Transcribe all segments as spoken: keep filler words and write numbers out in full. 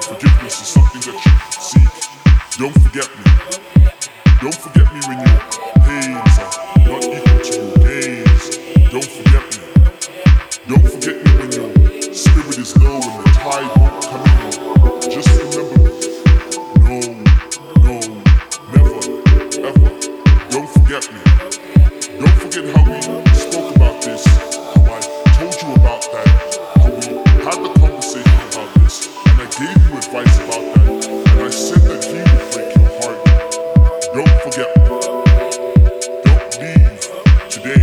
Forgiveness is something that you seek. Don't forget me. Don't forget me when your pains are not equal to your gains. Don't forget me. Don't forget me when your spirit is low and the tide won't come in. Just remember me. No, no, never, ever. Don't forget me. Don't forget how we spoke about this, how I told you about that, how we had the conversation about this, and I gave you advice about that, and I said that he would break your heart. Don't forget me. Don't leave today.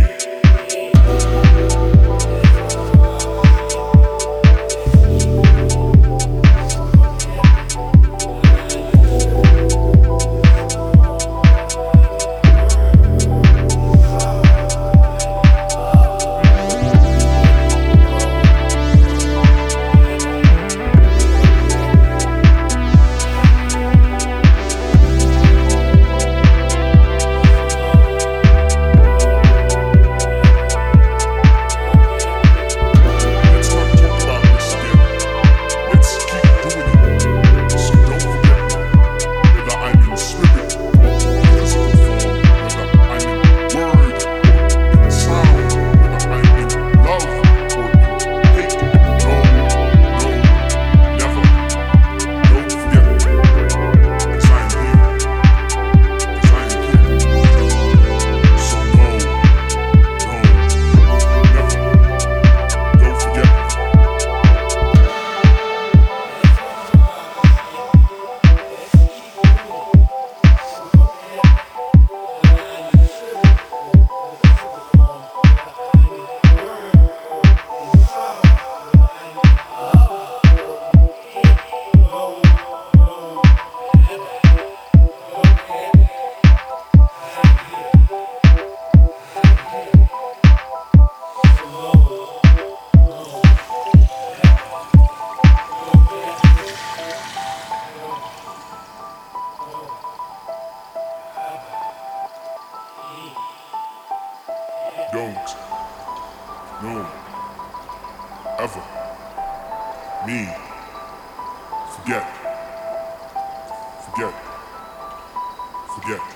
Don't, no, ever, me, forget, forget, forget.